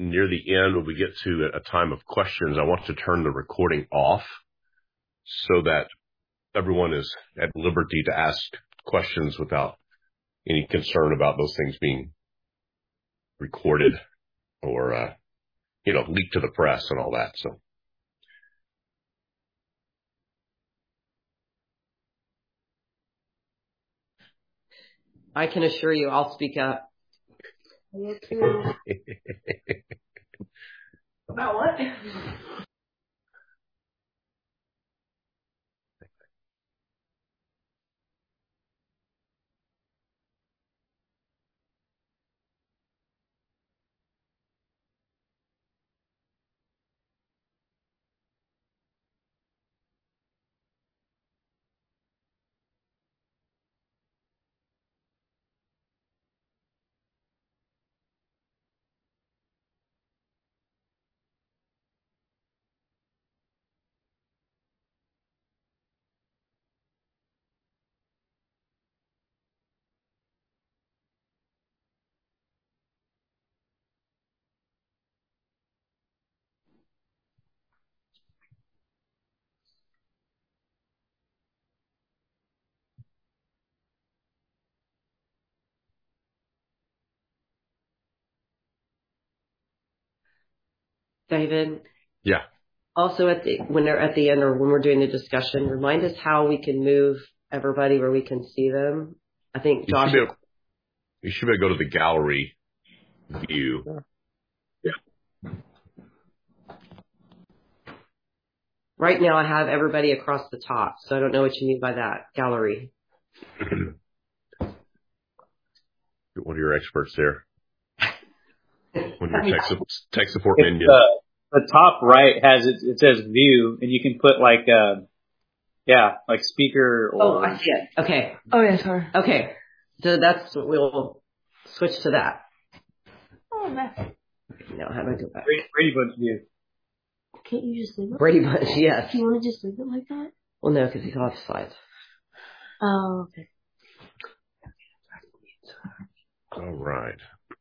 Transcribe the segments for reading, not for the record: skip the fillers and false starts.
near the end, when we get to a time of questions, I want to turn the recording off so that everyone is at liberty to ask questions without any concern about those things being recorded or, leaked to the press and all that. So. I can assure you I'll speak up. About what? David? Yeah. Also, when they're at the end or when we're doing the discussion, remind us how we can move everybody where we can see them. I think Josh... You should be able to go to the gallery view. Yeah. Right now I have everybody across the top, so I don't know what you mean by that. Gallery. One of your experts there. One of your tech support menu. The top right has it says view, and you can put like speaker. Or... Oh, I see it. Okay. Oh yeah, sorry. Okay, so we'll switch to that. Oh, nice. Now how do I go back? Brady Bunch view. Can't you just leave it? Brady Bunch, yes. Do you want to just leave it like that? Well, no, because he's off slides. Oh, okay. All right.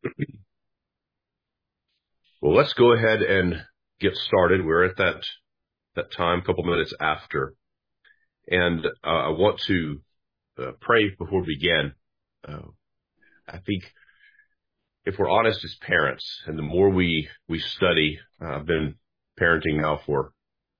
Well, let's go ahead and get started. We're at that time, a couple minutes after. And I want to pray before we begin. I think if we're honest as parents, and the more we study, I've been parenting now for,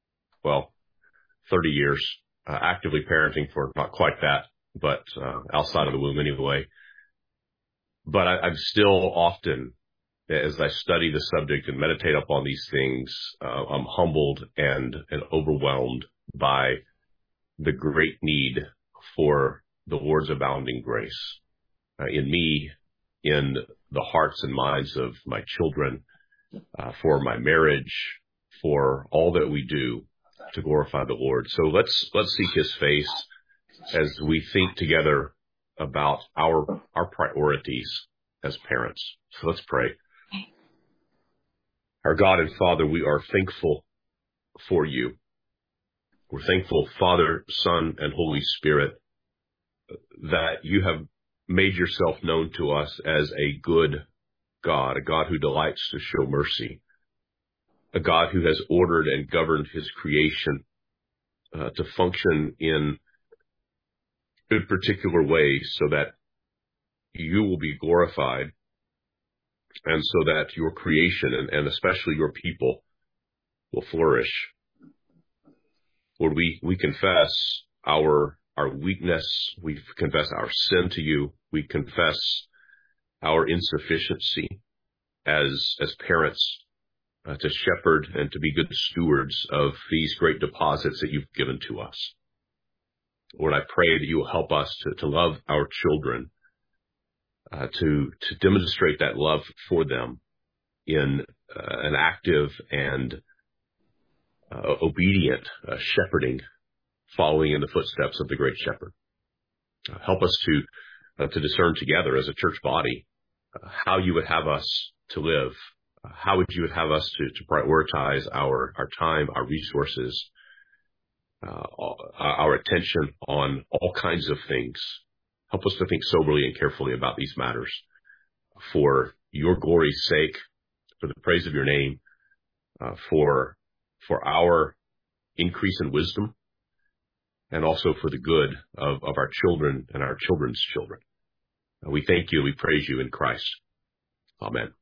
30 years, actively parenting for not quite that, but outside of the womb anyway. But I'm still often, as I study the subject and meditate upon these things, I'm humbled and overwhelmed by the great need for the Lord's abounding grace in me, in the hearts and minds of my children, for my marriage, for all that we do to glorify the Lord. So let's seek His face as we think together about our priorities as parents. So let's pray. Our God and Father, we are thankful for you. We're thankful, Father, Son, and Holy Spirit, that you have made yourself known to us as a good God, a God who delights to show mercy, a God who has ordered and governed his creation to function in particular ways so that you will be glorified and so that your creation and especially your people will flourish. Lord, we confess our weakness. We confess our sin to you. We confess our insufficiency as parents to shepherd and to be good stewards of these great deposits that you've given to us. Lord, I pray that you will help us to love our children, to demonstrate that love for them in an active and obedient shepherding, following in the footsteps of the great shepherd. Help us to discern together as a church body how you would have us to live. How would you have us to prioritize our time, our resources, our attention on all kinds of things. Help us to think soberly and carefully about these matters for your glory's sake, for the praise of your name, for our increase in wisdom, and also for the good of our children and our children's children. We thank you. We praise you in Christ. Amen.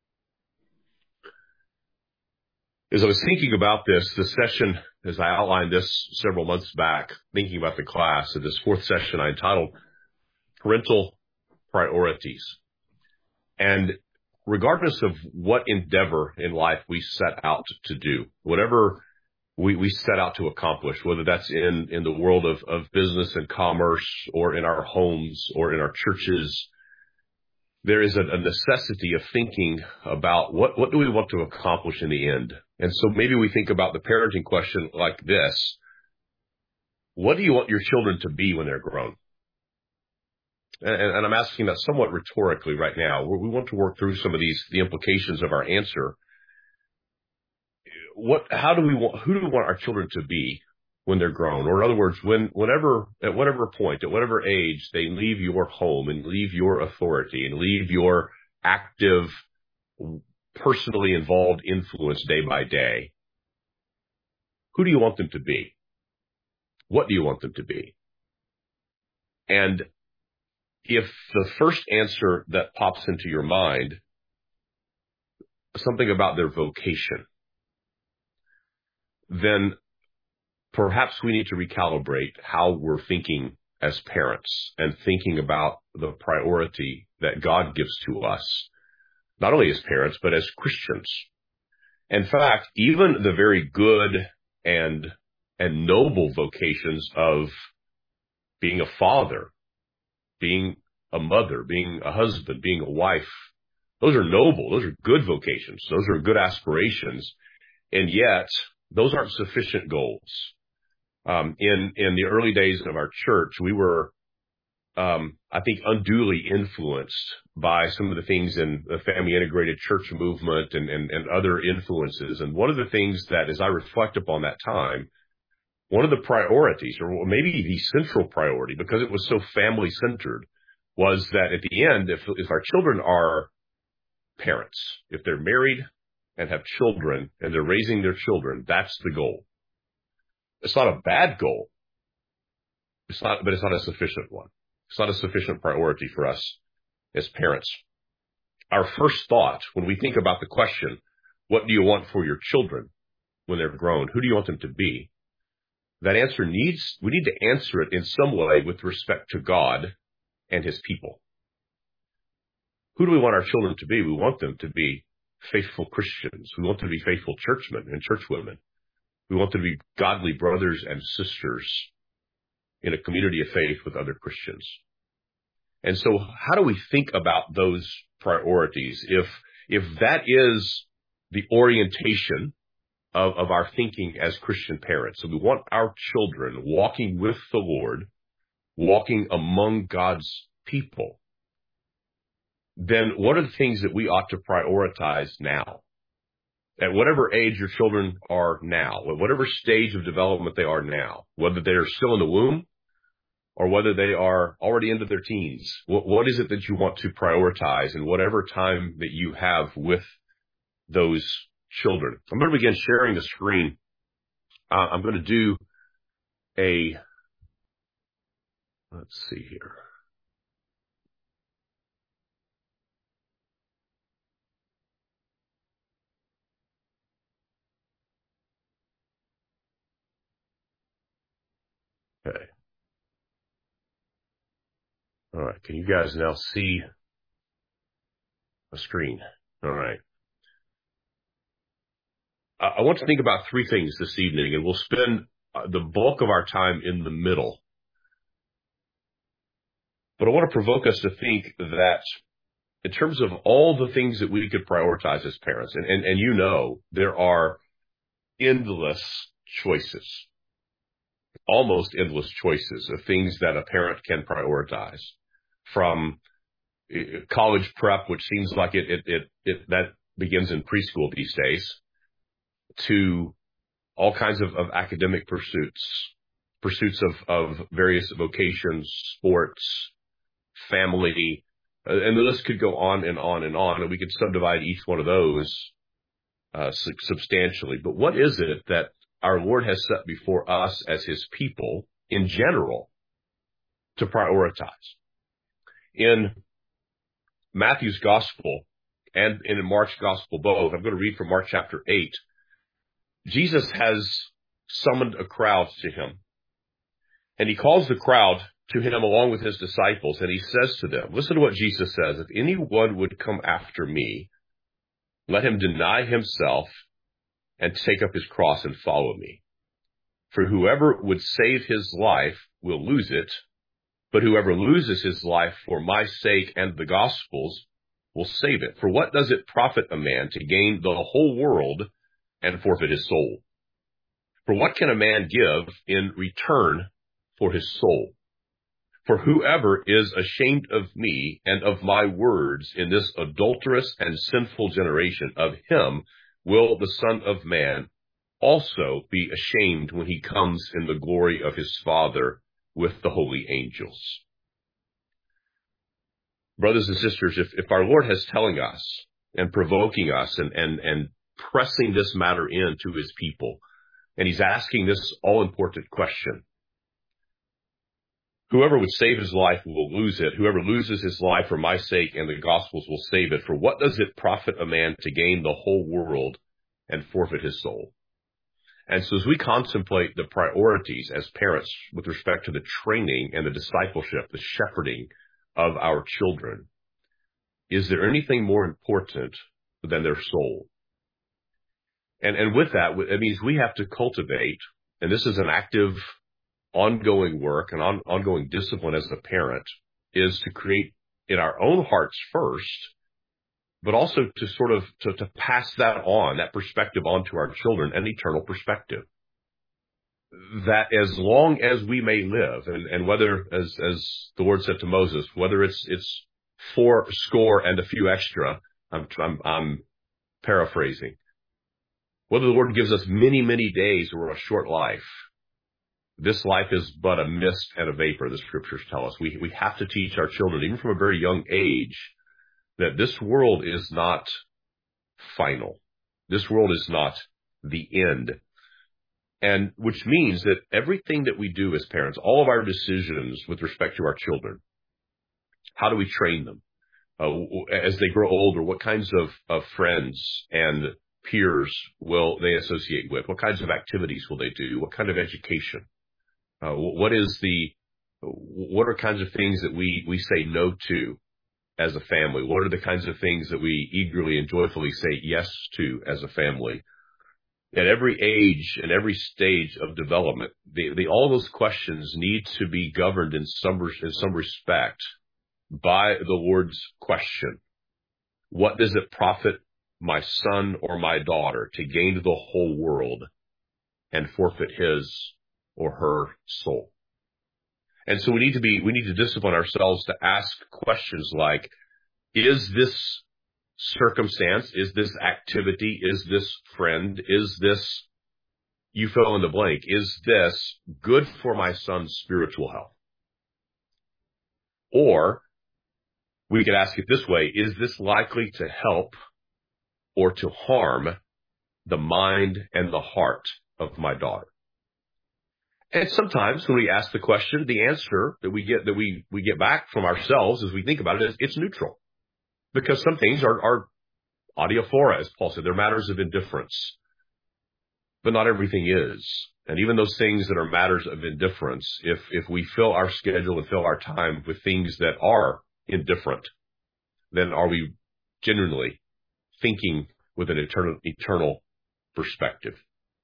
As I was thinking about this session, as I outlined this several months back, thinking about the class, of this fourth session I entitled Parental Priorities. And regardless of what endeavor in life we set out to do, whatever we set out to accomplish, whether that's in the world of business and commerce, or in our homes, or in our churches, there is a necessity of thinking about what do we want to accomplish in the end. And so maybe we think about the parenting question like this: what do you want your children to be when they're grown? And I'm asking that somewhat rhetorically right now. We want to work through some of the implications of our answer. Who do we want our children to be when they're grown? Or in other words, at whatever point, at whatever age they leave your home and leave your authority and leave your active, personally involved influence day by day, who do you want them to be? What do you want them to be? And if the first answer that pops into your mind, something about their vocation, then perhaps we need to recalibrate how we're thinking as parents and thinking about the priority that God gives to us, not only as parents, but as Christians. In fact, even the very good and noble vocations of being a father, being a mother, being a husband, being a wife, those are noble. Those are good vocations. Those are good aspirations. And yet, those aren't sufficient goals. In the early days of our church, we were, I think, unduly influenced by some of the things in the family integrated church movement and other influences. And one of the things that, as I reflect upon that time, one of the priorities, or maybe the central priority, because it was so family centered, was that at the end, if our children are parents, if they're married and have children and they're raising their children, that's the goal. It's not a bad goal. But it's not a sufficient one. It's not a sufficient priority for us as parents. Our first thought when we think about the question, what do you want for your children when they're grown? Who do you want them to be? That answer we need to answer it in some way with respect to God and his people. Who do we want our children to be? We want them to be faithful Christians. We want them to be faithful churchmen and churchwomen. We want them to be godly brothers and sisters in a community of faith with other Christians. And so how do we think about those priorities? If that is the orientation of our thinking as Christian parents, so we want our children walking with the Lord, walking among God's people, then what are the things that we ought to prioritize now? At whatever age your children are now, at whatever stage of development they are now, whether they're still in the womb or whether they are already into their teens, what is it that you want to prioritize in whatever time that you have with those children? I'm going to begin sharing the screen. I'm going to do let's see here. Okay. All right. Can you guys now see the screen? All right. I want to think about three things this evening, and we'll spend the bulk of our time in the middle. But I want to provoke us to think that in terms of all the things that we could prioritize as parents, and you know, there are endless choices, almost endless choices of things that a parent can prioritize, from college prep, which seems like that begins in preschool these days, to all kinds of academic pursuits of various vocations, sports, family, And the list could go on and on and on, and we could subdivide each one of those substantially. But what is it that our Lord has set before us as his people in general to prioritize? In Matthew's gospel and in Mark's gospel both, I'm going to read from Mark chapter 8. Jesus has summoned a crowd to him, and he calls the crowd to him along with his disciples, and he says to them, listen to what Jesus says, if anyone would come after me, let him deny himself and take up his cross and follow me. For whoever would save his life will lose it, but whoever loses his life for my sake and the gospel's will save it. For what does it profit a man to gain the whole world and forfeit his soul? For what can a man give in return for his soul? For whoever is ashamed of me and of my words in this adulterous and sinful generation, of him will the Son of Man also be ashamed when he comes in the glory of his Father with the holy angels. Brothers and sisters, if our Lord has telling us and provoking us and pressing this matter into his people, and he's asking this all-important question, whoever would save his life will lose it. Whoever loses his life for my sake and the gospel's will save it. For what does it profit a man to gain the whole world and forfeit his soul? And so as we contemplate the priorities as parents with respect to the training and the discipleship, the shepherding of our children, is there anything more important than their soul? And with that, it means we have to cultivate, and this is an active, ongoing work and ongoing discipline as a parent, is to create in our own hearts first, but also to sort of to pass that on, that perspective on to our children, an eternal perspective. That as long as we may live, and whether, as the Lord said to Moses, whether it's 80 and a few extra, I'm paraphrasing, whether the Lord gives us many, many days or a short life, this life is but a mist and a vapor, the scriptures tell us. We have to teach our children, even from a very young age, that this world is not final. This world is not the end. And which means that everything that we do as parents, all of our decisions with respect to our children, how do we train them? As they grow older, what kinds of friends and peers will they associate with? What kinds of activities will they do? What kind of education? What are kinds of things that we say no to as a family? What are the kinds of things that we eagerly and joyfully say yes to as a family? At every age and every stage of development, all those questions need to be governed in some respect by the Lord's question. What does it profit my son or my daughter to gain the whole world and forfeit his or her soul? And so we need to discipline ourselves to ask questions like, is this circumstance, is this activity, is this friend, is this, you fill in the blank, is this good for my son's spiritual health? Or we could ask it this way, is this likely to help or to harm the mind and the heart of my daughter? And sometimes when we ask the question, the answer that we get back from ourselves as we think about it is it's neutral. Because some things are adiaphora, as Paul said, they're matters of indifference. But not everything is. And even those things that are matters of indifference, if we fill our schedule and fill our time with things that are indifferent, then are we genuinely thinking with an eternal perspective?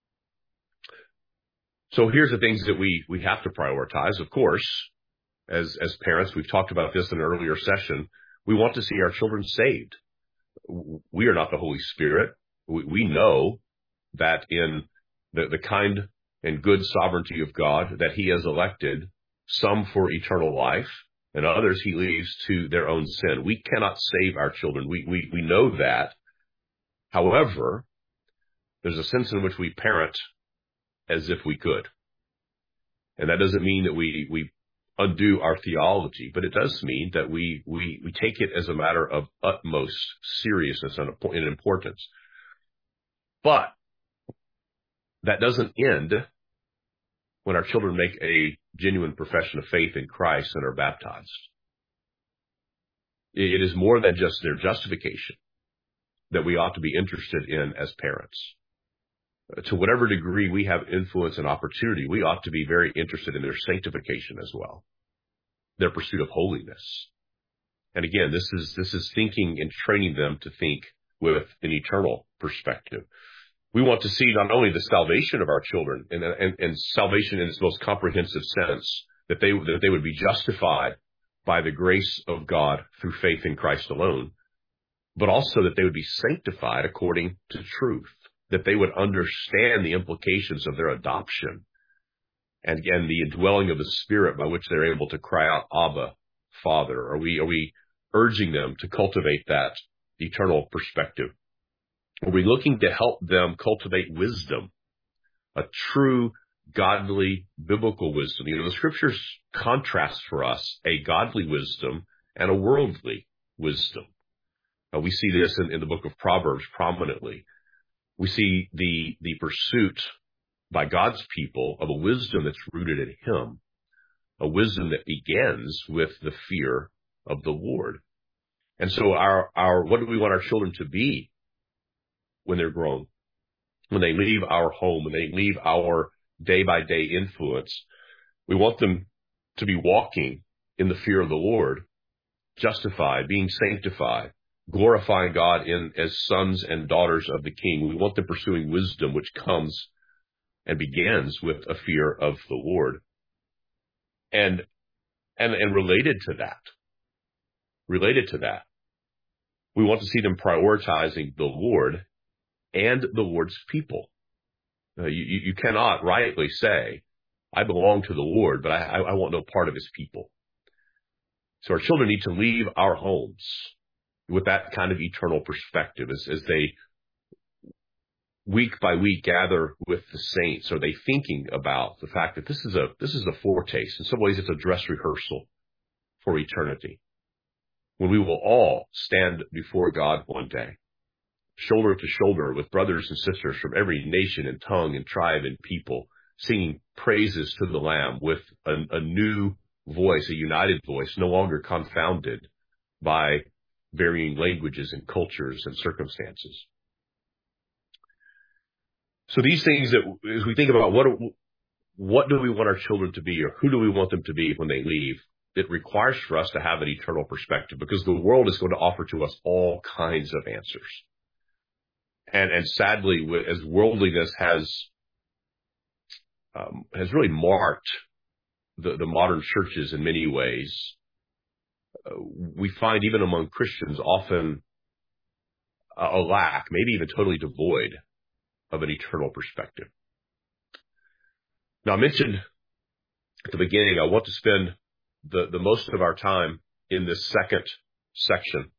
So here's the things that we have to prioritize. Of course, as parents, we've talked about this in an earlier session, we want to see our children saved. We are not the Holy Spirit. We know that in the kind and good sovereignty of God, that he has elected some for eternal life and others he leaves to their own sin. We cannot save our children. We know that. However, there's a sense in which we parent as if we could. And that doesn't mean that we undo our theology, but it does mean that we take it as a matter of utmost seriousness and importance. But that doesn't end when our children make a genuine profession of faith in Christ and are baptized. It is more than just their justification that we ought to be interested in as parents. To whatever degree we have influence and opportunity, we ought to be very interested in their sanctification as well, their pursuit of holiness. And again, this is thinking and training them to think with an eternal perspective. We want to see not only the salvation of our children and salvation in its most comprehensive sense, that they would be justified by the grace of God through faith in Christ alone, but also that they would be sanctified according to truth, that they would understand the implications of their adoption, and again, the indwelling of the Spirit by which they're able to cry out, Abba, Father. Are we urging them to cultivate that eternal perspective? Are we looking to help them cultivate wisdom, a true, godly, biblical wisdom? The Scriptures contrast for us a godly wisdom and a worldly wisdom. We see this in the book of Proverbs prominently. We see the pursuit by God's people of a wisdom that's rooted in Him, a wisdom that begins with the fear of the Lord. And so what do we want our children to be when they're grown? When they leave our home, when they leave our day-by-day influence, we want them to be walking in the fear of the Lord, justified, being sanctified, glorifying God as sons and daughters of the King. We want them pursuing wisdom, which comes and begins with a fear of the Lord. And related to that, we want to see them prioritizing the Lord and the Lord's people. You cannot rightly say, I belong to the Lord, but I want no part of His people. So our children need to leave our homes with that kind of eternal perspective as they week by week gather with the saints. Are they thinking about the fact that this is a foretaste? In some ways, it's a dress rehearsal for eternity, when we will all stand before God one day, shoulder to shoulder with brothers and sisters from every nation and tongue and tribe and people, singing praises to the Lamb with a new voice, a united voice, no longer confounded by varying languages and cultures and circumstances. So these things that, as we think about what do we want our children to be, or who do we want them to be when they leave, it requires for us to have an eternal perspective, because the world is going to offer to us all kinds of answers. And sadly, as worldliness has really marked the modern churches in many ways, we find even among Christians often a lack, maybe even totally devoid of an eternal perspective. Now, I mentioned at the beginning, I want to spend the most of our time in this second section.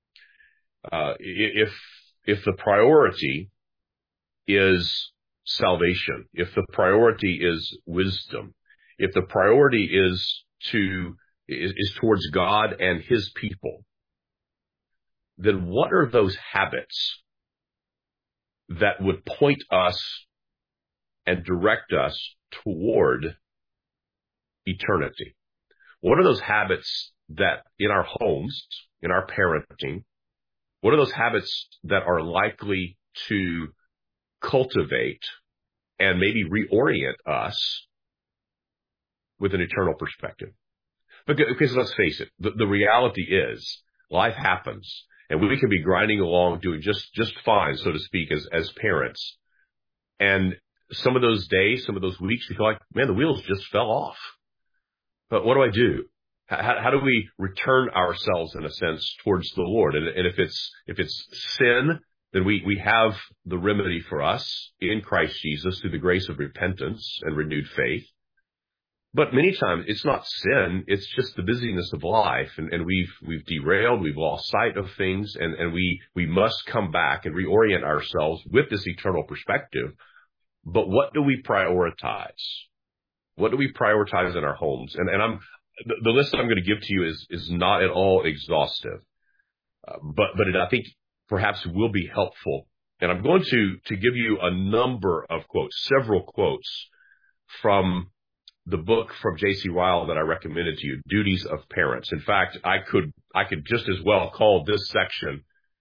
If the priority is salvation, if the priority is wisdom, if the priority is towards God and His people, then what are those habits that would point us and direct us toward eternity? What are those habits that in our homes, in our parenting, what are those habits that are likely to cultivate and maybe reorient us with an eternal perspective? Because let's face it, the reality is life happens, and we can be grinding along doing just fine, so to speak, as parents. And some of those days, some of those weeks, we feel like, man, the wheels just fell off. But what do I do? How do we return ourselves, in a sense, towards the Lord? And if it's sin, then we have the remedy for us in Christ Jesus through the grace of repentance and renewed faith. But many times it's not sin, it's just the busyness of life, and we've derailed, we've lost sight of things, and we must come back and reorient ourselves with this eternal perspective. But what do we prioritize? What do we prioritize in our homes? And the list that I'm going to give to you is not at all exhaustive, but I think perhaps will be helpful. And I'm going to give you a number of quotes, several quotes from the book from J.C. Ryle that I recommended to you, Duties of Parents. In fact, I could just as well call this section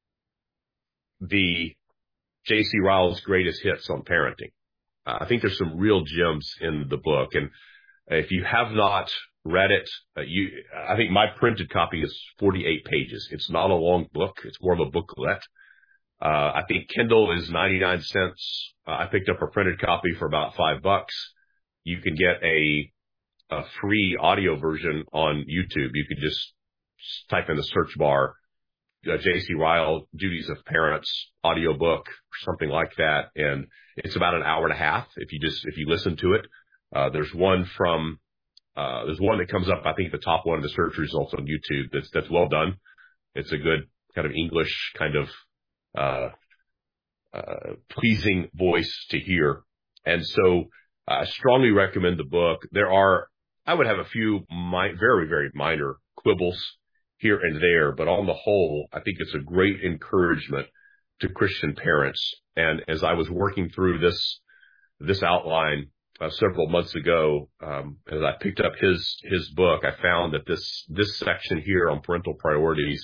the J.C. Ryle's greatest hits on parenting. I think there's some real gems in the book. And if you have not read it, I think my printed copy is 48 pages. It's not a long book. It's more of a booklet. I think Kindle is 99 cents. I picked up a printed copy for about $5. You can get a free audio version on YouTube. You could just type in the search bar, J.C. Ryle, Duties of Parents, audiobook, or something like that. And it's about an hour and a half if you listen to it. There's one that comes up, I think the top one of the search results on YouTube that's well done. It's a good kind of English kind of pleasing voice to hear. And so I strongly recommend the book. I would have a few very, very minor quibbles here and there, but on the whole, I think it's a great encouragement to Christian parents. And as I was working through this outline several months ago, as I picked up his book, I found that this section here on parental priorities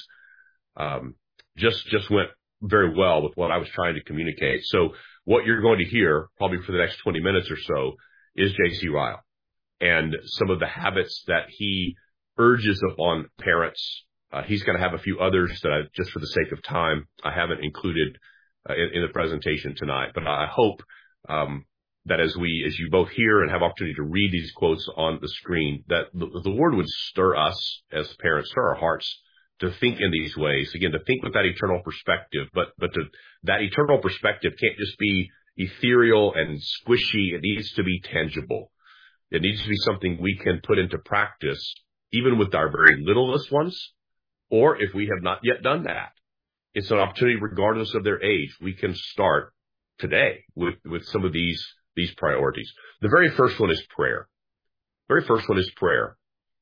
just went very well with what I was trying to communicate. So what you're going to hear probably for the next 20 minutes or so is J.C. Ryle and some of the habits that he urges upon parents. He's going to have a few others that just for the sake of time, I haven't included in the presentation tonight. But I hope that as you both hear and have opportunity to read these quotes on the screen, that the Lord would stir us as parents, stir our hearts to think in these ways. Again, to think with that eternal perspective, but that eternal perspective can't just be ethereal and squishy. It needs to be tangible. It needs to be something we can put into practice, even with our very littlest ones, or if we have not yet done that. It's an opportunity, regardless of their age. We can start today with some of these priorities. The very first one is prayer. Very first one is prayer.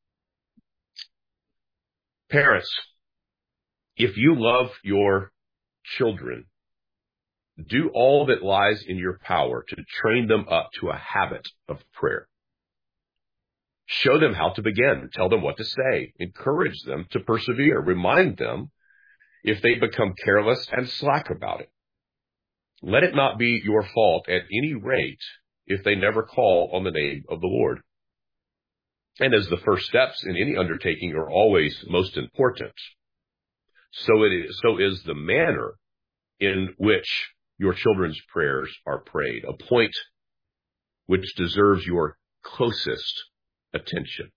Parents, if you love your children, do all that lies in your power to train them up to a habit of prayer. Show them how to begin. Tell them what to say. Encourage them to persevere. Remind them if they become careless and slack about it. Let it not be your fault at any rate if they never call on the name of the Lord. And as the first steps in any undertaking are always most important, so is the manner in which your children's prayers are prayed, a point which deserves your closest attention.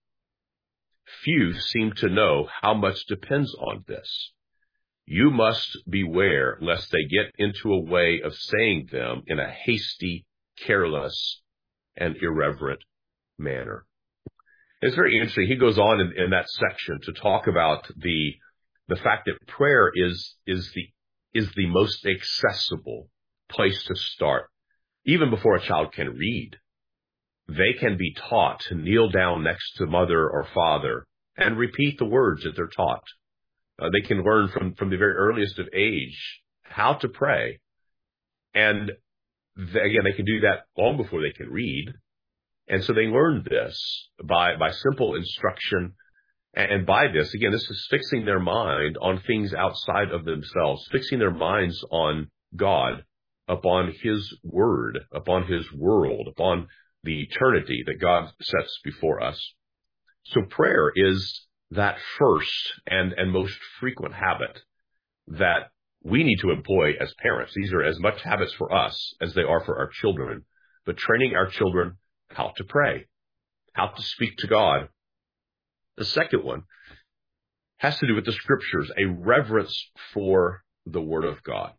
Few seem to know how much depends on this. You must beware lest they get into a way of saying them in a hasty, careless, and irreverent manner. It's very interesting. He goes on in that section to talk about the fact that prayer is the most accessible place to start. Even before a child can read, they can be taught to kneel down next to mother or father and repeat the words that they're taught. They can learn from the very earliest of age how to pray. And again, they can do that long before they can read. And so they learn this by simple instruction. And by this, again, this is fixing their mind on things outside of themselves, fixing their minds on God, upon His Word, upon His world, upon the eternity that God sets before us. So prayer is that first and most frequent habit that we need to employ as parents. These are as much habits for us as they are for our children, but training our children how to pray, how to speak to God. The second one has to do with the scriptures, a reverence for the Word of God.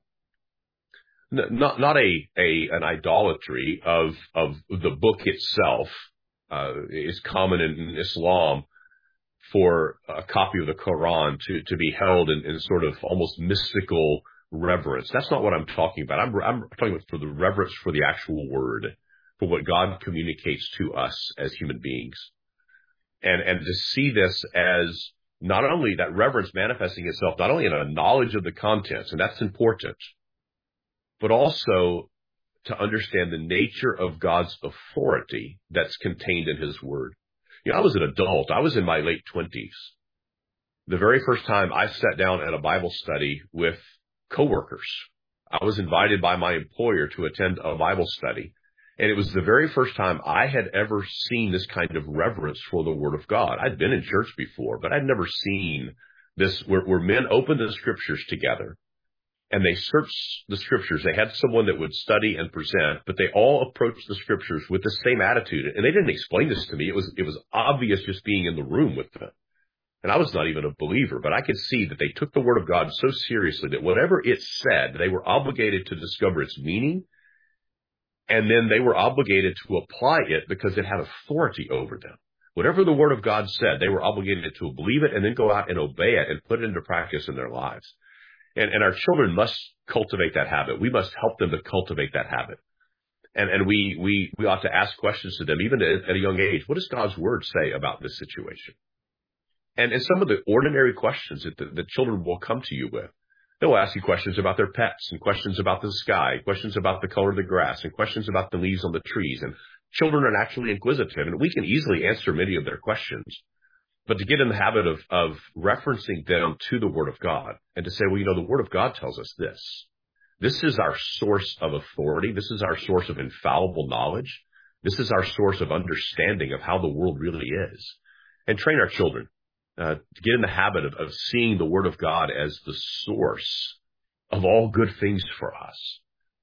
Not an idolatry of the book itself. Is common in Islam for a copy of the Quran to be held in sort of almost mystical reverence. That's not what I'm talking about. I'm talking about for the reverence for the actual Word, for what God communicates to us as human beings. and to see this as not only that reverence manifesting itself, not only in a knowledge of the contents, and that's important, but also to understand the nature of God's authority that's contained in his word. I was an adult. I was in my late 20s. The very first time I sat down at a Bible study with coworkers, I was invited by my employer to attend a Bible study. And it was the very first time I had ever seen this kind of reverence for the Word of God. I'd been in church before, but I'd never seen this where men opened the Scriptures together and they searched the Scriptures. They had someone that would study and present, but they all approached the Scriptures with the same attitude. And they didn't explain this to me. It was obvious just being in the room with them. And I was not even a believer, but I could see that they took the Word of God so seriously that whatever it said, they were obligated to discover its meaning. And then they were obligated to apply it because it had authority over them. Whatever the Word of God said, they were obligated to believe it and then go out and obey it and put it into practice in their lives. And our children must cultivate that habit. We must help them to cultivate that habit. And we ought to ask questions to them, even at a young age. What does God's Word say about this situation? And some of the ordinary questions that the children will come to you with. They'll ask you questions about their pets and questions about the sky, questions about the color of the grass and questions about the leaves on the trees. And children are naturally inquisitive, and we can easily answer many of their questions. But to get in the habit of referencing them to the Word of God and to say, well, the Word of God tells us this. This is our source of authority. This is our source of infallible knowledge. This is our source of understanding of how the world really is. And train our children to get in the habit of seeing the Word of God as the source of all good things for us.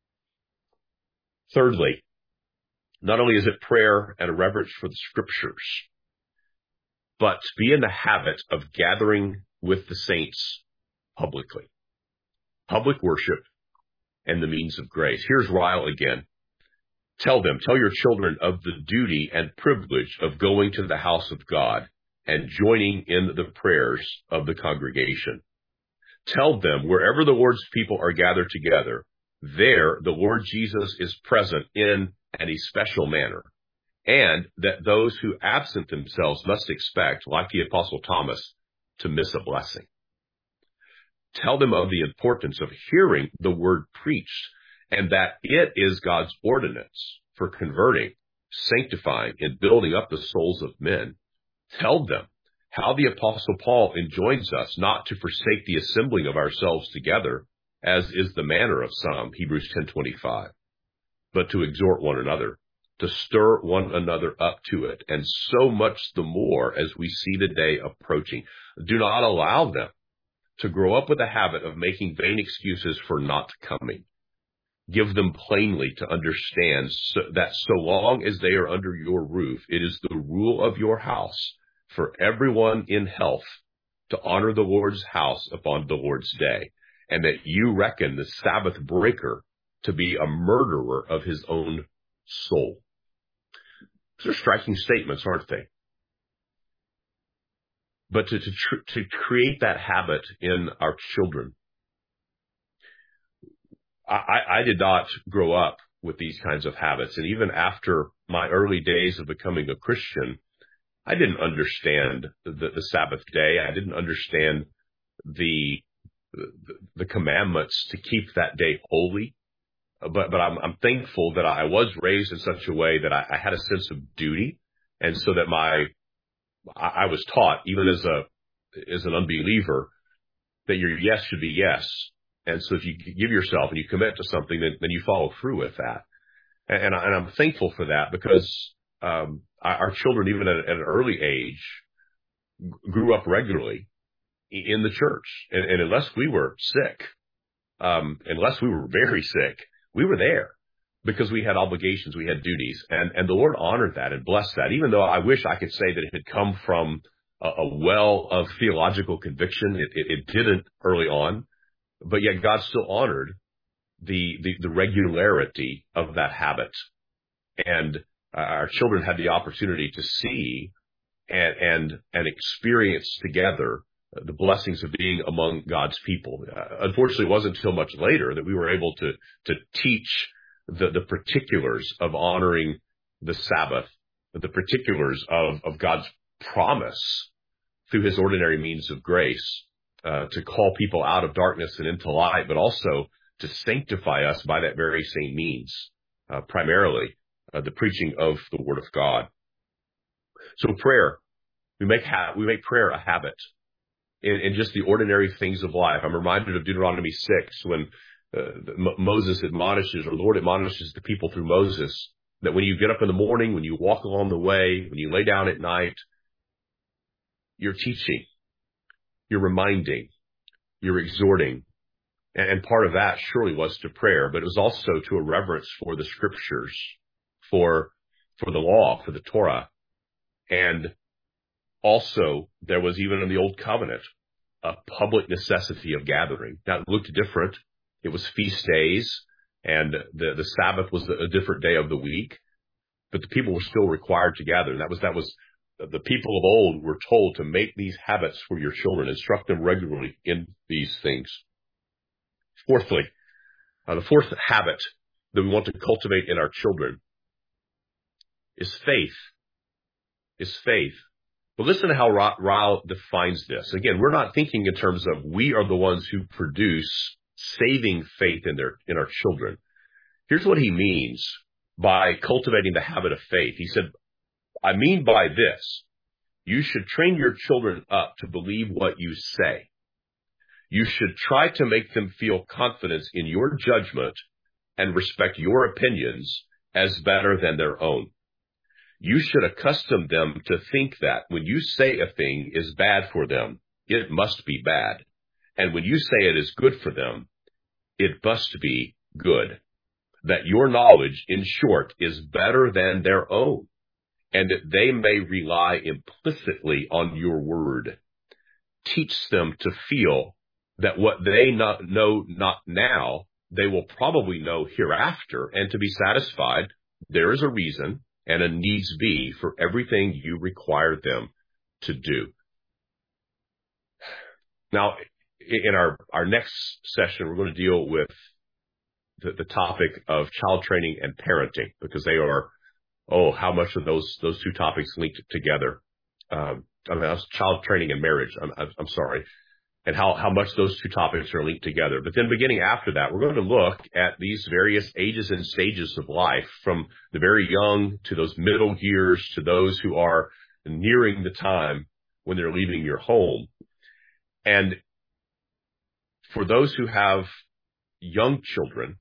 Thirdly, not only is it prayer and a reverence for the Scriptures, but be in the habit of gathering with the saints publicly. Public worship and the means of grace. Here's Ryle again. Tell your children of the duty and privilege of going to the house of God and joining in the prayers of the congregation. Tell them wherever the Lord's people are gathered together, there the Lord Jesus is present in a special manner, and that those who absent themselves must expect, like the Apostle Thomas, to miss a blessing. Tell them of the importance of hearing the word preached, and that it is God's ordinance for converting, sanctifying, and building up the souls of men. Tell them how the Apostle Paul enjoins us not to forsake the assembling of ourselves together, as is the manner of some, Hebrews 10:25, but to exhort one another, to stir one another up to it, and so much the more as we see the day approaching. Do not allow them to grow up with a habit of making vain excuses for not coming. Give them plainly to understand that so long as they are under your roof, it is the rule of your house for everyone in health to honor the Lord's house upon the Lord's day, and that you reckon the Sabbath breaker to be a murderer of his own soul. These are striking statements, aren't they? But to create that habit in our children. I did not grow up with these kinds of habits. And even after my early days of becoming a Christian, I didn't understand the Sabbath day. I didn't understand the commandments to keep that day holy. But I'm thankful that I was raised in such a way that I had a sense of duty. And so that I was taught, even as an unbeliever, that your yes should be yes. And so if you give yourself and you commit to something, then you follow through with that. And I'm thankful for that, because our children, even at an early age, grew up regularly in the church. And unless we were sick, unless we were very sick, we were there because we had obligations, we had duties. And the Lord honored that and blessed that, even though I wish I could say that it had come from a well of theological conviction. It didn't early on. But yet God still honored the regularity of that habit. And our children had the opportunity to see and experience together the blessings of being among God's people. Unfortunately, it wasn't until much later that we were able to teach the particulars of honoring the Sabbath, the particulars of God's promise through his ordinary means of grace to call people out of darkness and into light, but also to sanctify us by that very same means, primarily the preaching of the Word of God. So prayer, we make prayer a habit in just the ordinary things of life. I'm reminded of Deuteronomy 6 when Moses admonishes, or the Lord admonishes the people through Moses, that when you get up in the morning, when you walk along the way, when you lay down at night, you're teaching, you're reminding, you're exhorting. And part of that surely was to prayer, but it was also to a reverence for the scriptures, for the law, for the Torah. And also there was, even in the Old Covenant, a public necessity of gathering. Now it looked different. It was feast days, and the Sabbath was a different day of the week, but the people were still required to gather. That was the people of old were told to make these habits for your children, instruct them regularly in these things. Fourthly, the fourth habit that we want to cultivate in our children is faith. But listen to how Ryle defines this. Again, we're not thinking in terms of we are the ones who produce saving faith in our children. Here's what he means by cultivating the habit of faith. He said, I mean by this, you should train your children up to believe what you say. You should try to make them feel confidence in your judgment and respect your opinions as better than their own. You should accustom them to think that when you say a thing is bad for them, it must be bad. And when you say it is good for them, it must be good. That your knowledge, in short, is better than their own, and that they may rely implicitly on your word. Teach them to feel that what they know not now, they will probably know hereafter, and to be satisfied there is a reason and a needs be for everything you require them to do. Now, in our next session, we're going to deal with the topic of child training and parenting, because they are, how much of those two topics linked together. Child training and marriage, I'm sorry, and how much those two topics are linked together. But then beginning after that, we're going to look at these various ages and stages of life, from the very young to those middle years to those who are nearing the time when they're leaving your home. And for those who have young children,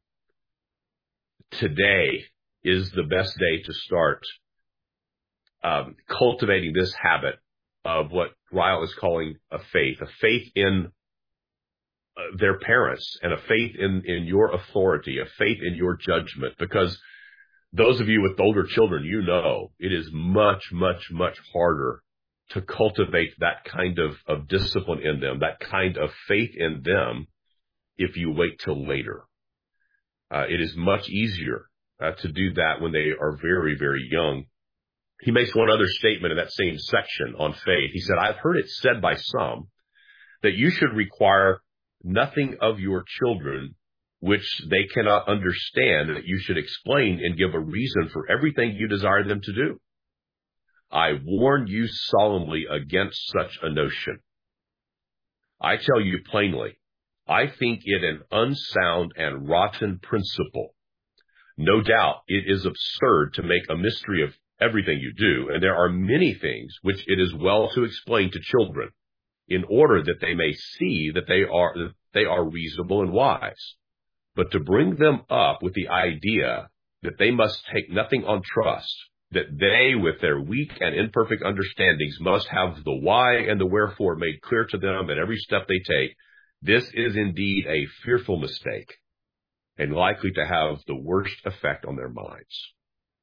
today is the best day to start cultivating this habit of what Ryle is calling a faith in their parents, and a faith in your authority, a faith in your judgment. Because those of you with older children, you know it is much, much, much harder to cultivate that kind of discipline in them, that kind of faith in them, if you wait till later. It is much easier to do that when they are very, very young. He makes one other statement in that same section on faith. He said, I've heard it said by some that you should require nothing of your children which they cannot understand, that you should explain and give a reason for everything you desire them to do. I warn you solemnly against such a notion. I tell you plainly, I think it an unsound and rotten principle. No doubt it is absurd to make a mystery of everything you do, and there are many things which it is well to explain to children, in order that they may see that they are reasonable and wise. But to bring them up with the idea that they must take nothing on trust, that they, with their weak and imperfect understandings, must have the why and the wherefore made clear to them at every step they take, this is indeed a fearful mistake, and likely to have the worst effect on their minds.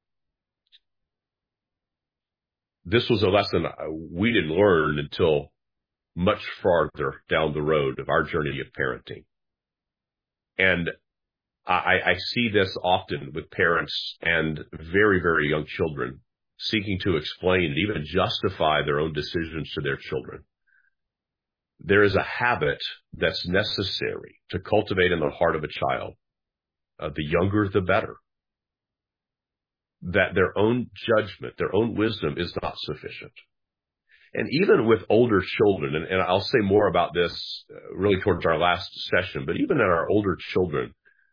This was a lesson we didn't learn until much farther down the road of our journey of parenting. And I see this often with parents and very, very young children seeking to explain and even justify their own decisions to their children. There is a habit that's necessary to cultivate in the heart of a child. The younger, the better. That their own judgment, their own wisdom is not sufficient. And even with older children, and I'll say more about this really towards our last session, but even in our older children,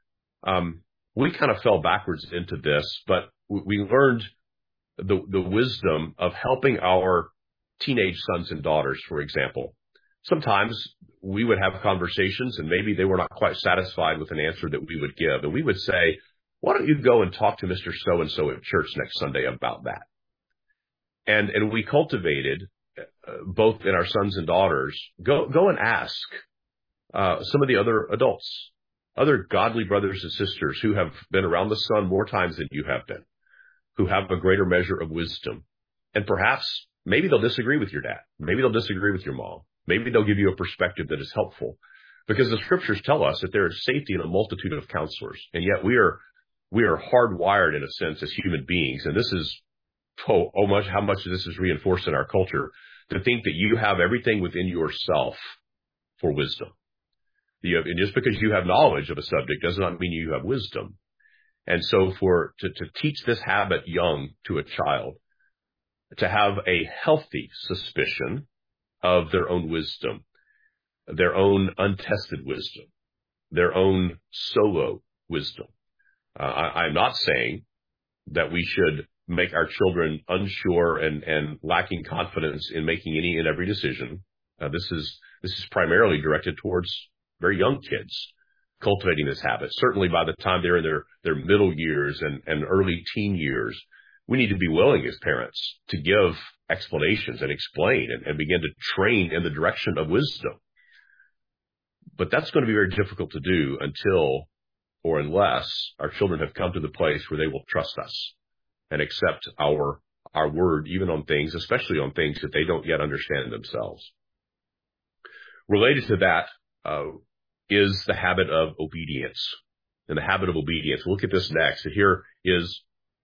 we kind of fell backwards into this, but we learned the wisdom of helping our teenage sons and daughters, for example. Sometimes we would have conversations and maybe they were not quite satisfied with an answer that we would give. And we would say, why don't you go and talk to Mr. So-and-so at church next Sunday about that? And we cultivated, both in our sons and daughters, go and ask some of the other adults, other godly brothers and sisters who have been around the sun more times than you have been, who have a greater measure of wisdom. And perhaps, maybe they'll disagree with your dad. Maybe they'll disagree with your mom. Maybe they'll give you a perspective that is helpful. Because the scriptures tell us that there is safety in a multitude of counselors. And yet we are hardwired, in a sense, as human beings. And this is, how much this is reinforced in our culture, to think that you have everything within yourself for wisdom. And just because you have knowledge of a subject does not mean you have wisdom. And so to teach this habit young to a child, to have a healthy suspicion of their own wisdom, their own untested wisdom, their own solo wisdom. I'm not saying that we should make our children unsure and lacking confidence in making any and every decision. This is primarily directed towards very young kids, cultivating this habit. Certainly by the time they're in their middle years and early teen years, we need to be willing as parents to give explanations and explain and begin to train in the direction of wisdom. But that's going to be very difficult to do until or unless our children have come to the place where they will trust us and accept our word, even on things, especially on things that they don't yet understand themselves. Related to that is the habit of obedience. And the habit of obedience. We'll look at this next. And here is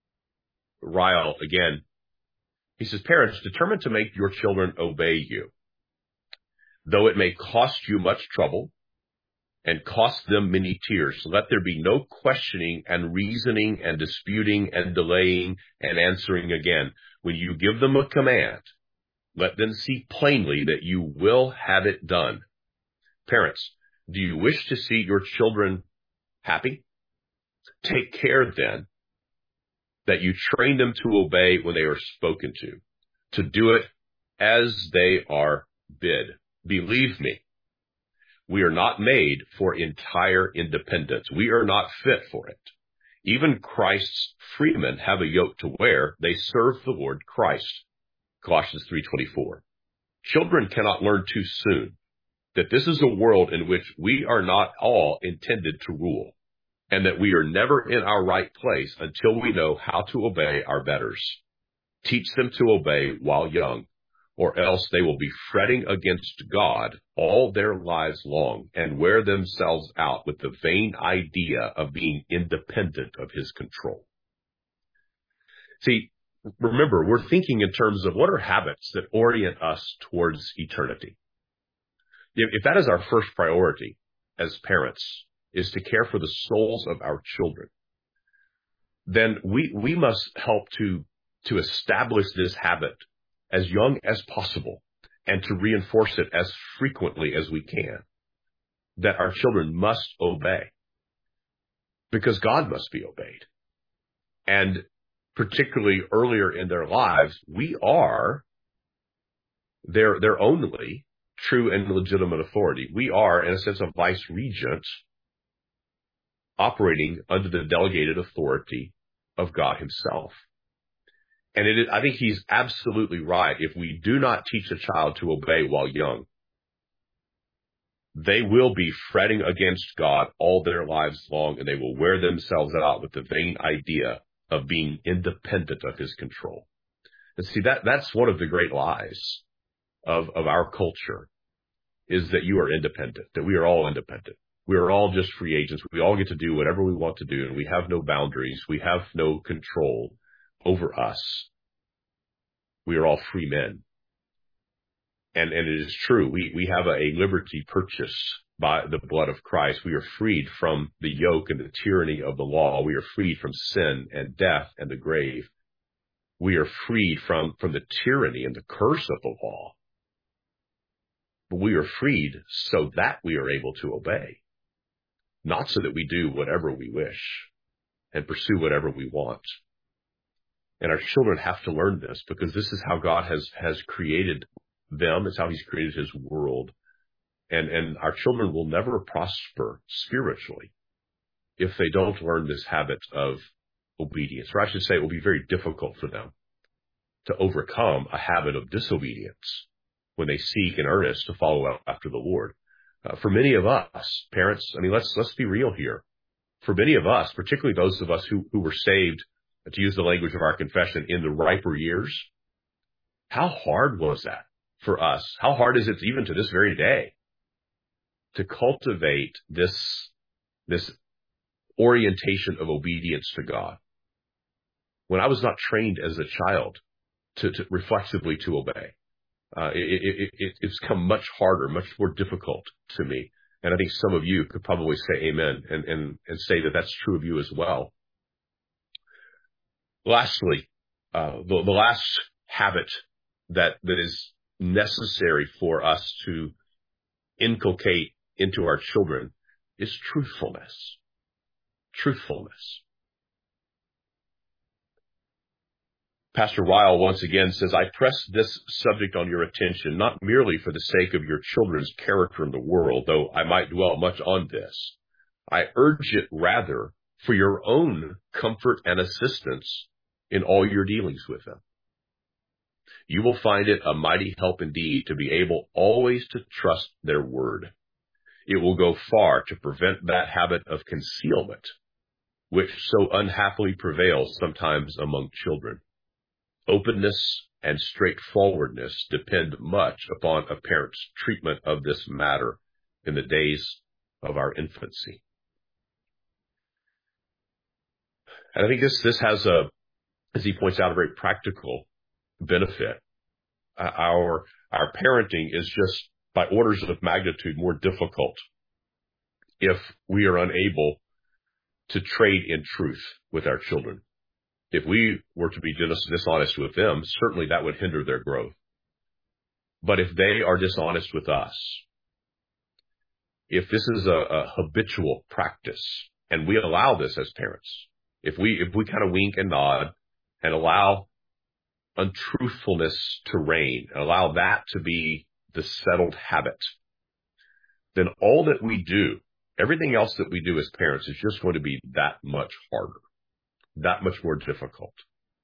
Ryle again. He says, parents, determined to make your children obey you, though it may cost you much trouble and cost them many tears. Let there be no questioning and reasoning and disputing and delaying and answering again. When you give them a command, let them see plainly that you will have it done. Parents, do you wish to see your children happy? Take care then that you train them to obey when they are spoken to do it as they are bid. Believe me, we are not made for entire independence. We are not fit for it. Even Christ's freemen have a yoke to wear. They serve the Lord Christ. Colossians 3:24. Children cannot learn too soon that this is a world in which we are not all intended to rule, and that we are never in our right place until we know how to obey our betters. Teach them to obey while young, or else they will be fretting against God all their lives long and wear themselves out with the vain idea of being independent of his control. See, remember, we're thinking in terms of what are habits that orient us towards eternity. If that is our first priority as parents, is to care for the souls of our children, then we must help to establish this habit as young as possible and to reinforce it as frequently as we can, that our children must obey because God must be obeyed. And particularly earlier in their lives, we are their only true and legitimate authority. We are, in a sense, a vice regent operating under the delegated authority of God himself. And I think he's absolutely right. If we do not teach a child to obey while young, they will be fretting against God all their lives long, and they will wear themselves out with the vain idea of being independent of his control. And see, that's one of the great lies of our culture, is that you are independent, that we are all independent. We are all just free agents. We all get to do whatever we want to do, and we have no boundaries. We have no control over us. We are all free men. And it is true. We have a liberty purchased by the blood of Christ. We are freed from the yoke and the tyranny of the law. We are freed from sin and death and the grave. we are freed from the tyranny and the curse of the law. But we are freed so that we are able to obey, not so that we do whatever we wish and pursue whatever we want. And our children have to learn this, because this is how God has created them. It's how he's created his world. And our children will never prosper spiritually if they don't learn this habit of obedience. Or I should say, it will be very difficult for them to overcome a habit of disobedience when they seek in earnest to follow after the Lord. For many of us, parents, I mean, let's be real here. For many of us, particularly those of us who were saved, to use the language of our confession, in the riper years, how hard was that for us? How hard is it even to this very day to cultivate this orientation of obedience to God, when I was not trained as a child to reflexively to obey? It's become much harder, much more difficult to me. And I think some of you could probably say amen and say that that's true of you as well. Lastly, the last habit that is necessary for us to inculcate into our children is truthfulness. Truthfulness. Pastor Ryle once again says, I press this subject on your attention, not merely for the sake of your children's character in the world, though I might dwell much on this. I urge it rather for your own comfort and assistance in all your dealings with them. You will find it a mighty help indeed to be able always to trust their word. It will go far to prevent that habit of concealment, which so unhappily prevails sometimes among children. Openness and straightforwardness depend much upon a parent's treatment of this matter in the days of our infancy. And I think this has as he points out, a very practical benefit. Our parenting is just by orders of magnitude more difficult if we are unable to trade in truth with our children. If we were to be dishonest with them, certainly that would hinder their growth. But if they are dishonest with us, if this is a habitual practice, and we allow this as parents, if we kind of wink and nod and allow untruthfulness to reign, and allow that to be the settled habit, then all that we do, everything else that we do as parents, is just going to be that much harder, that much more difficult.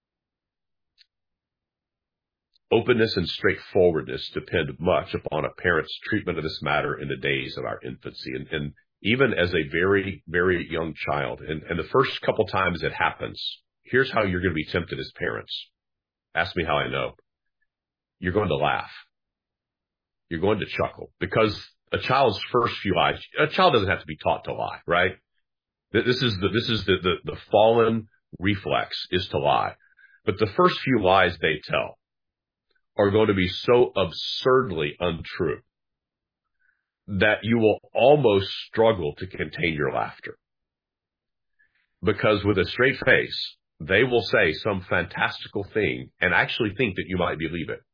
Openness and straightforwardness depend much upon a parent's treatment of this matter in the days of our infancy. And even as a very, very young child, and the first couple times it happens, here's how you're going to be tempted as parents. Ask me how I know. You're going to laugh. You're going to chuckle, because a child's first few lies, a child doesn't have to be taught to lie, right? This is the fallen reflex, is to lie. But the first few lies they tell are going to be so absurdly untrue that you will almost struggle to contain your laughter. Because with a straight face, they will say some fantastical thing and actually think that you might believe it.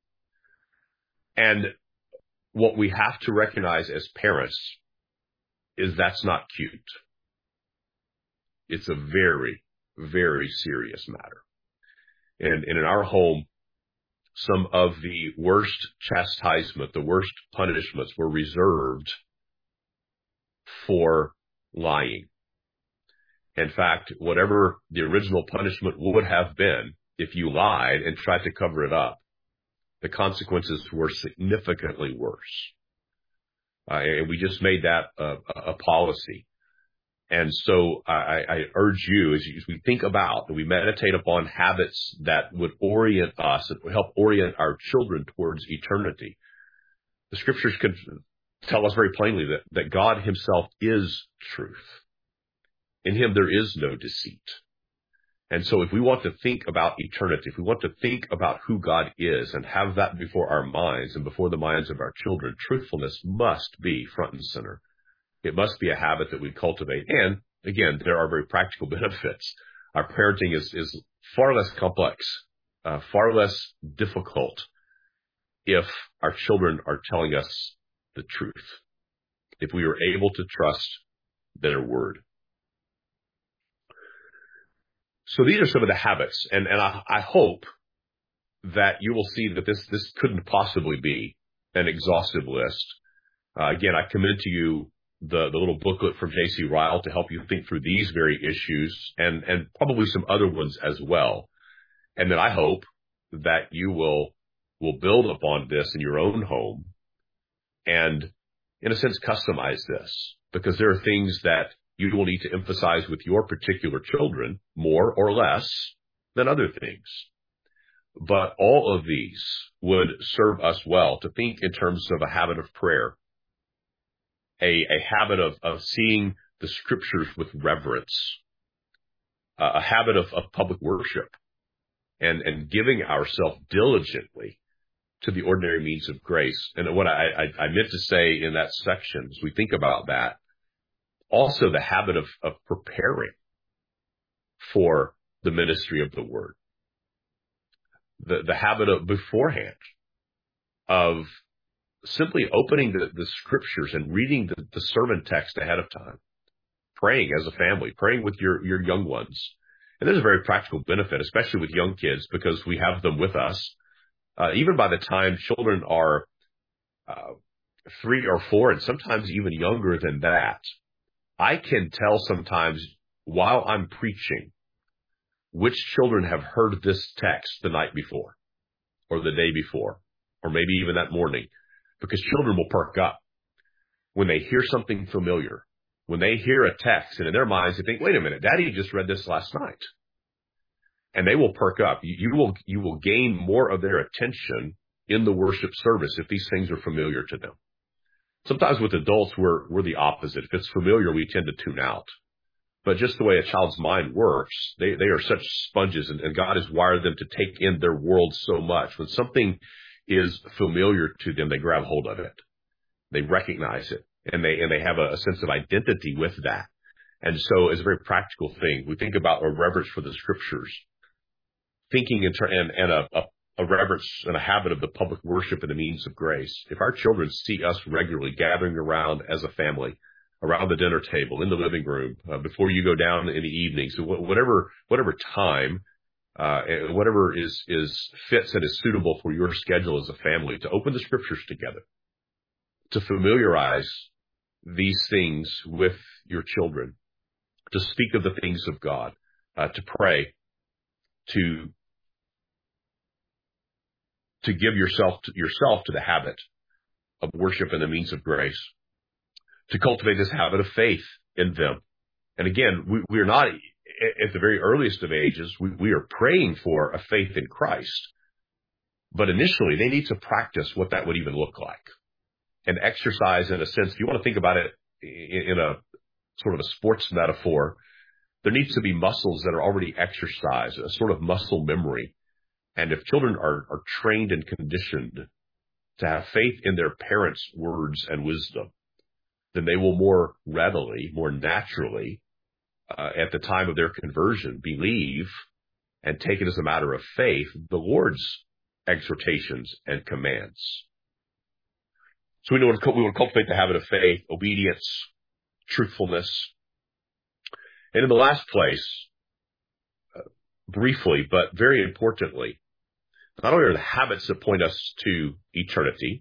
And what we have to recognize as parents is that's not cute. It's a very, very serious matter. And in our home, some of the worst chastisement, the worst punishments were reserved for lying. In fact, whatever the original punishment would have been if you lied and tried to cover it up, the consequences were significantly worse. And we just made that a policy. And so I urge you, as we think about, that we meditate upon habits that would orient us, that would help orient our children towards eternity. The scriptures could tell us very plainly that God himself is truth. In him there is no deceit. And so if we want to think about eternity, if we want to think about who God is and have that before our minds and before the minds of our children, truthfulness must be front and center. It must be a habit that we cultivate. And again, there are very practical benefits. Our parenting is far less complex far less difficult if our children are telling us the truth, if we are able to trust their word. So these are some of the habits, and I hope that you will see that this couldn't possibly be an exhaustive list. Again, I commend to you the little booklet from J.C. Ryle to help you think through these very issues and probably some other ones as well. And then I hope that you will build upon this in your own home and, in a sense, customize this, because there are things that you will need to emphasize with your particular children more or less than other things. But all of these would serve us well to think in terms of a habit of prayer, a habit of seeing the scriptures with reverence, a habit of public worship, and giving ourselves diligently to the ordinary means of grace. And what I meant to say in that section, as we think about that, also the habit of preparing for the ministry of the word, the habit of beforehand of simply opening the scriptures and reading the sermon text ahead of time, praying as a family, praying with your young ones. And there's a very practical benefit, especially with young kids, because we have them with us. Even by the time children are 3 or 4, and sometimes even younger than that, I can tell sometimes while I'm preaching which children have heard this text the night before or the day before, or maybe even that morning, because children will perk up when they hear something familiar, when they hear a text, and in their minds they think, wait a minute, Daddy just read this last night. And they will perk up. You will gain more of their attention in the worship service if these things are familiar to them. Sometimes with adults, we're the opposite. If it's familiar, we tend to tune out. But just the way a child's mind works, they are such sponges, and God has wired them to take in their world so much. When something is familiar to them, they grab hold of it. They recognize it, and they have a sense of identity with that. And so it's a very practical thing. We think about a reverence for the scriptures, thinking and a reverence and a habit of the public worship and the means of grace. If our children see us regularly gathering around as a family, around the dinner table, in the living room, before you go down in the evening, so whatever time, whatever is fits and is suitable for your schedule as a family, to open the scriptures together, to familiarize these things with your children, to speak of the things of God, to pray, to give yourself to the habit of worship and the means of grace, to cultivate this habit of faith in them. And again, we are not at the very earliest of ages. We are praying for a faith in Christ, but initially they need to practice what that would even look like, and exercise, in a sense. If you want to think about it in a sort of a sports metaphor, there needs to be muscles that are already exercised, a sort of muscle memory. And if children are trained and conditioned to have faith in their parents' words and wisdom, then they will more readily, more naturally, at the time of their conversion, believe and take it as a matter of faith the Lord's exhortations and commands. So we want to cultivate the habit of faith, obedience, truthfulness. And in the last place, briefly, but very importantly, not only are the habits that point us to eternity,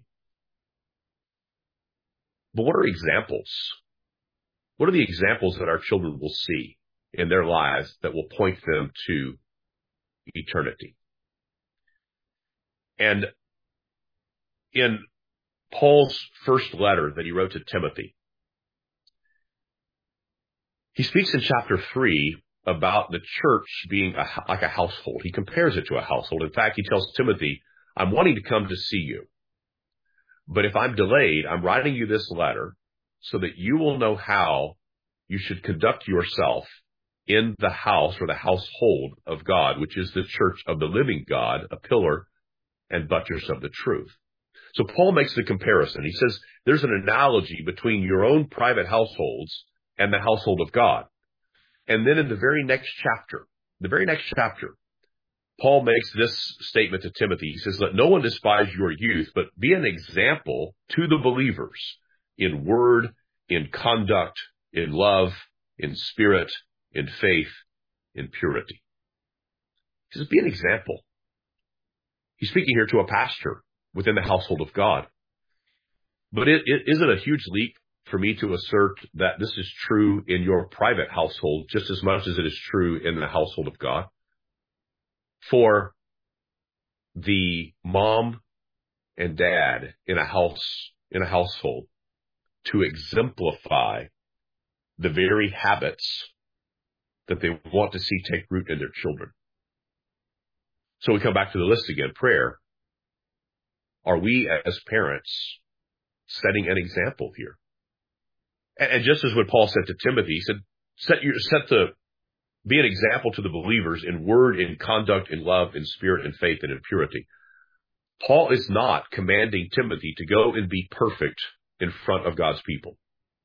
but what are examples? What are the examples that our children will see in their lives that will point them to eternity? And in Paul's first letter that he wrote to Timothy, he speaks in chapter 3 about the church being like a household. He compares it to a household. In fact, he tells Timothy, I'm wanting to come to see you, but if I'm delayed, I'm writing you this letter so that you will know how you should conduct yourself in the house or the household of God, which is the church of the living God, a pillar and buttress of the truth. So Paul makes the comparison. He says there's an analogy between your own private households and the household of God. And then in the very next chapter, Paul makes this statement to Timothy. He says, let no one despise your youth, but be an example to the believers in word, in conduct, in love, in spirit, in faith, in purity. He says, be an example. He's speaking here to a pastor within the household of God. But it isn't a huge leap for me to assert that this is true in your private household just as much as it is true in the household of God. For the mom and dad in a household to exemplify the very habits that they want to see take root in their children. So we come back to the list again, prayer. Are we as parents setting an example here? And just as what Paul said to Timothy, he said, be an example to the believers in word, in conduct, in love, in spirit, in faith, and in purity. Paul is not commanding Timothy to go and be perfect in front of God's people.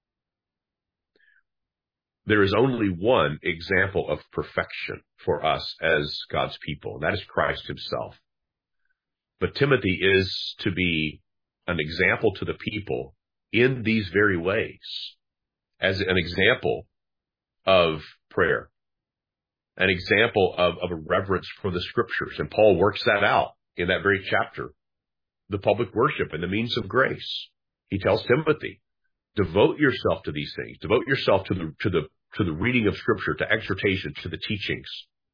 There is only one example of perfection for us as God's people, and that is Christ himself. But Timothy is to be an example to the people in these very ways, as an example of prayer, an example of a reverence for the scriptures. And Paul works that out in that very chapter, the public worship and the means of grace. He tells Timothy, devote yourself to these things. Devote yourself to the reading of scripture, to exhortation, to the teachings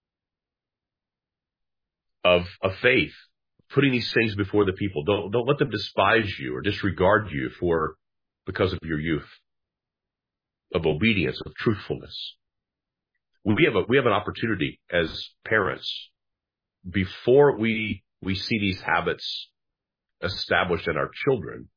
of faith, putting these things before the people. Don't let them despise you or disregard you because of your youth, of obedience, of truthfulness. We have an opportunity as parents, before we see these habits established in our children.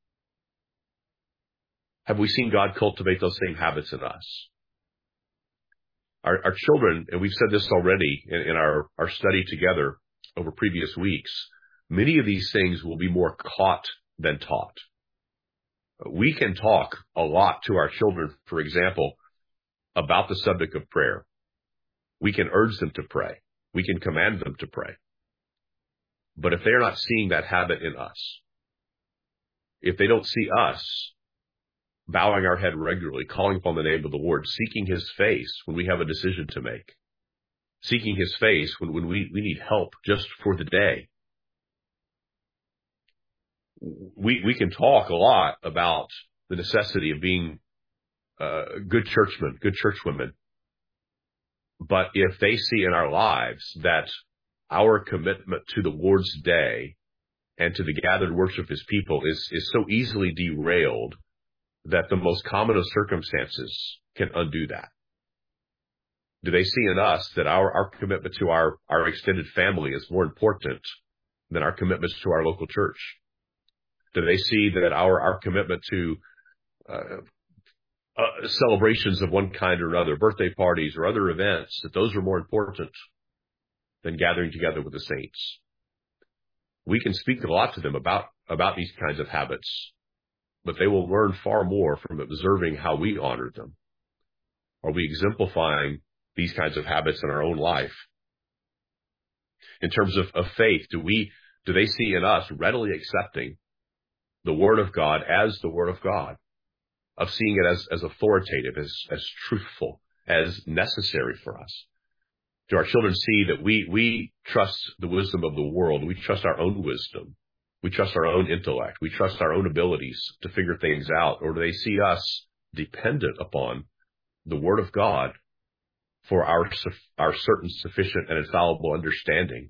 Have we seen God cultivate those same habits in us? Our children, and we've said this already in our study together over previous weeks, many of these things will be more caught than taught. We can talk a lot to our children, for example, about the subject of prayer. We can urge them to pray. We can command them to pray. But if they're not seeing that habit in us, if they don't see us bowing our head regularly, calling upon the name of the Lord, seeking his face when we have a decision to make, seeking his face when we need help just for the day. We can talk a lot about the necessity of being good churchmen, good churchwomen. But if they see in our lives that our commitment to the Lord's day and to the gathered worship of his people is so easily derailed that the most common of circumstances can undo that. Do they see in us that our commitment to our extended family is more important than our commitments to our local church? Do they see that our commitment to celebrations of one kind or another, birthday parties or other events, that those are more important than gathering together with the saints? We can speak a lot to them about these kinds of habits, but they will learn far more from observing how we honor them. Are we exemplifying these kinds of habits in our own life? In terms of faith, do they see in us readily accepting the Word of God as the Word of God, of seeing it as authoritative, as truthful, as necessary for us? Do our children see that we trust the wisdom of the world? We trust our own wisdom. We trust our own intellect. We trust our own abilities to figure things out. Or do they see us dependent upon the Word of God for our certain, sufficient, and infallible understanding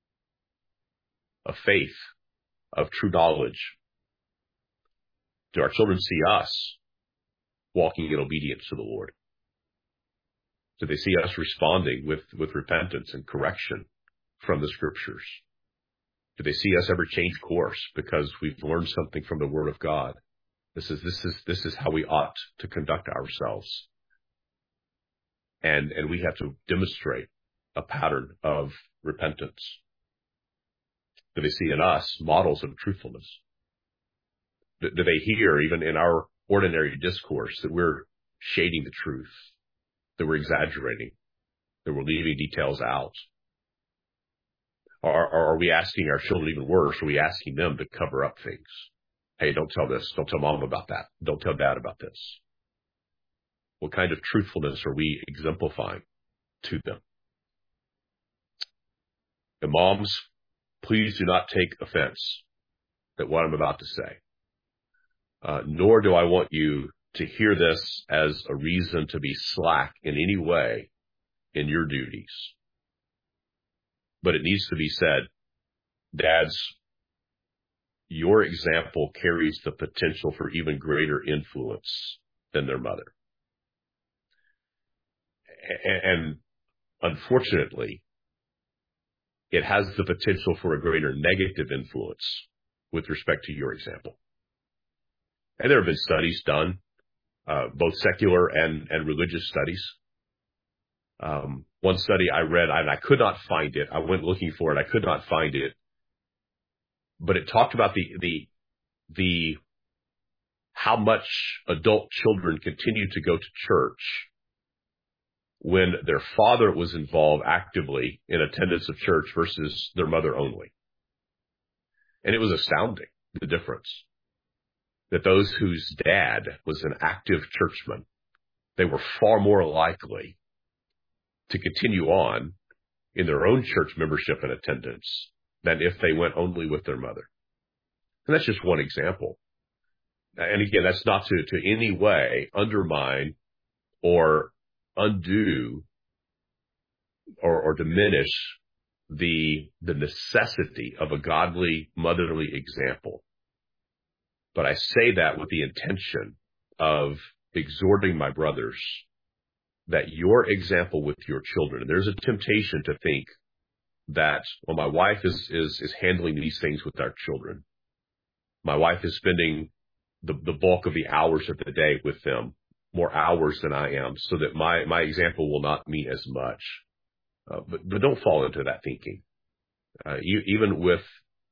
of faith, of true knowledge? Do our children see us walking in obedience to the Lord? Do they see us responding with repentance and correction from the scriptures? Do they see us ever change course because we've learned something from the Word of God? This is how we ought to conduct ourselves. And we have to demonstrate a pattern of repentance. Do they see in us models of truthfulness? Do they hear, even in our ordinary discourse, that we're shading the truth, that we're exaggerating, that we're leaving details out? Or are we asking our children even worse? Are we asking them to cover up things? Hey, don't tell this. Don't tell mom about that. Don't tell dad about this. What kind of truthfulness are we exemplifying to them? And moms, please do not take offense at what I'm about to say. Nor do I want you to hear this as a reason to be slack in any way in your duties. But it needs to be said, dads, your example carries the potential for even greater influence than their mother. And unfortunately, it has the potential for a greater negative influence with respect to your example. And there have been studies done, both secular and religious studies. One study I read, and I could not find it. I went looking for it. I could not find it. But it talked about the how much adult children continue to go to church when their father was involved actively in attendance of church versus their mother only. And it was astounding, the difference. That those whose dad was an active churchman, they were far more likely to continue on in their own church membership and attendance than if they went only with their mother. And that's just one example. And again, that's not to any way undermine or undo or diminish the necessity of a godly motherly example. But I say that with the intention of exhorting my brothers that your example with your children, and there's a temptation to think that, well, my wife is handling these things with our children. My wife is spending the bulk of the hours of the day with them, more hours than I am, so that my example will not mean as much. But don't fall into that thinking. Even with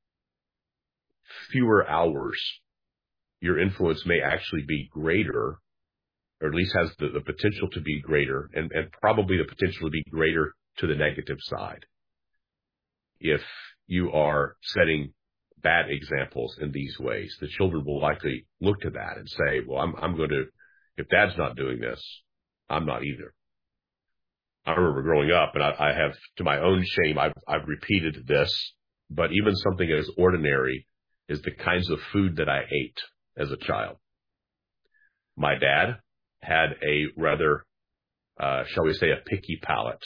fewer hours, your influence may actually be greater, or at least has the potential to be greater, and probably the potential to be greater to the negative side. If you are setting bad examples in these ways, the children will likely look to that and say, well, I'm going to, if dad's not doing this, I'm not either. I remember growing up, and I have, to my own shame, I've repeated this, but even something as ordinary as the kinds of food that I ate as a child. My dad had a rather, shall we say, a picky palate.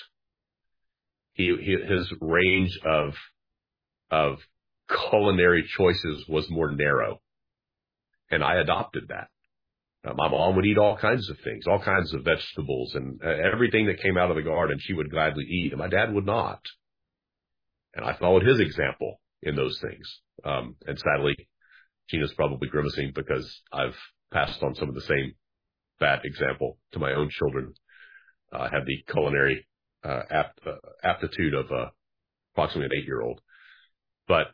His range of culinary choices was more narrow, and I adopted that. My mom would eat all kinds of things, all kinds of vegetables, and everything that came out of the garden she would gladly eat, and my dad would not. And I followed his example in those things. And sadly, Gina's probably grimacing because I've passed on some of the same bad example to my own children. I have the culinary aptitude of approximately an 8-year-old. But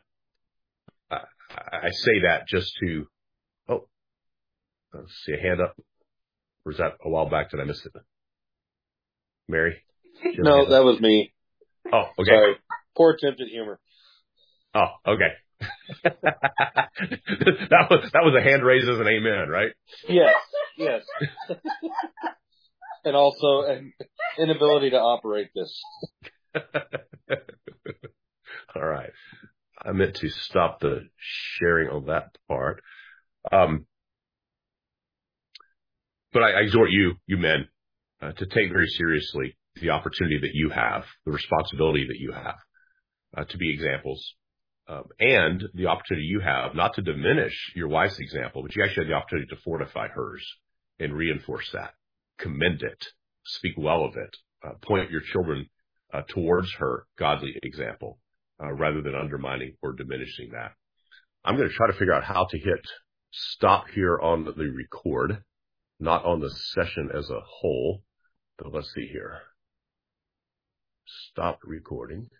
I say that just to, let's see, a hand up. Or is that a while back? Did I miss it? Mary? No, that was me. Oh, okay. Sorry. Poor attempt at humor. Oh, okay. that was a hand raise as an amen, right? Yes. And also an inability to operate this. All right. I meant to stop the sharing on that part. But I exhort you men, to take very seriously the opportunity that you have, the responsibility that you have, to be examples, and the opportunity you have not to diminish your wife's example, but you actually have the opportunity to fortify hers and reinforce that, commend it, speak well of it, point your children towards her godly example, rather than undermining or diminishing that. I'm going to try to figure out how to hit stop here on the record, not on the session as a whole, but let's see here. Stop recording.